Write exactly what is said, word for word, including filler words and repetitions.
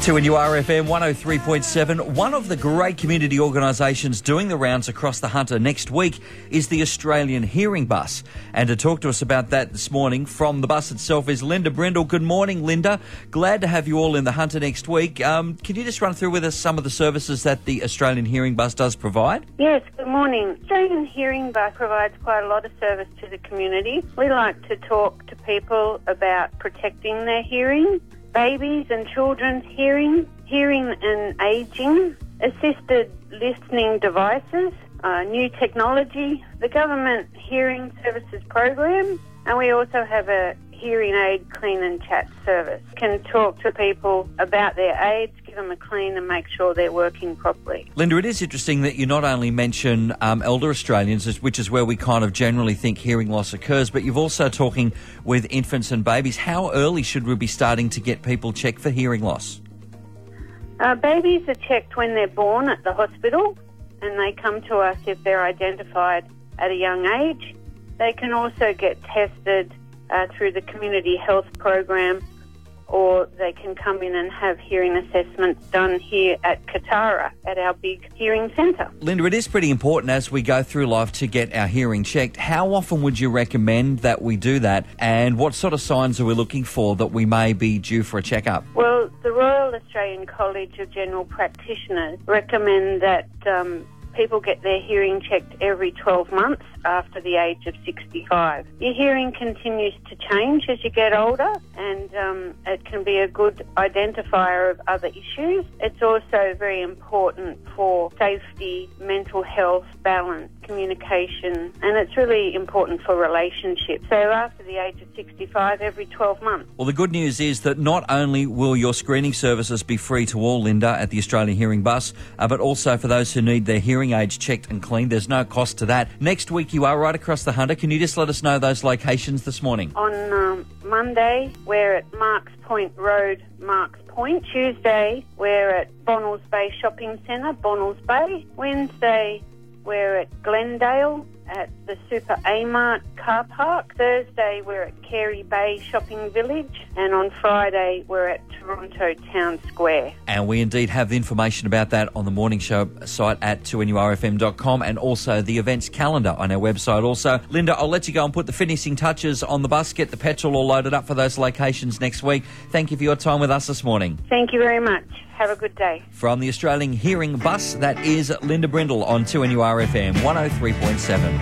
two N U R F M one oh three point seven. One of the great community organisations doing the rounds across the Hunter next week is the Australian Hearing Bus. And to talk to us about that this morning from the bus itself is Linda Brindle. Good morning, Linda. Glad to have you all in the Hunter next week. Um, can you just run through with us some of the services that the Australian Hearing Bus does provide? Yes, good morning. Australian Hearing Bus provides quite a lot of service to the community. We like to talk to people about protecting their hearing, babies and children's hearing, hearing and ageing, assisted listening devices, uh, new technology, the government hearing services program, and we also have a hearing aid clean and chat service. Can talk to people about their aids, give them a clean and make sure they're working properly. Linda, it is interesting that you not only mention um, elder Australians, which is where we kind of generally think hearing loss occurs, but you've also talking with infants and babies. How early should we be starting to get people checked for hearing loss? Uh, babies are checked when they're born at the hospital, and they come to us if they're identified at a young age. They can also get tested Uh, through the community health program, or they can come in and have hearing assessments done here at Katara, at our big hearing centre. Linda, it is pretty important as we go through life to get our hearing checked. How often would you recommend that we do that, and what sort of signs are we looking for that we may be due for a checkup? Well, the Royal Australian College of General Practitioners recommend that um, people get their hearing checked every twelve months after the age of sixty-five. Your hearing continues to change as you get older, and um, it can be a good identifier of other issues. It's also very important for safety, mental health, balance, communication, and it's really important for relationships. So after the age of sixty-five, every twelve months. Well, the good news is that not only will your screening services be free to all, Linda, at the Australian Hearing Bus, uh, but also for those who need their hearing aids checked and cleaned. There's no cost to that. Next week you are right across the Hunter. Can you just let us know those locations this morning? On um, Monday, we're at Marks Point Road, Marks Point. Tuesday, we're at Bonnells Bay Shopping Centre, Bonnells Bay. Wednesday, we're at Glendale at the Super A-Mart car park. Thursday, we're at Carey Bay Shopping Village. And on Friday, we're at Toronto Town Square. And we indeed have the information about that on the morning show site at two N U R F M dot com, and also the events calendar on our website also. Linda, I'll let you go and put the finishing touches on the bus, get the petrol all loaded up for those locations next week. Thank you for your time with us this morning. Thank you very much. Have a good day. From the Australian Hearing Bus, that is Linda Brindle on two N U R F M one oh three point seven.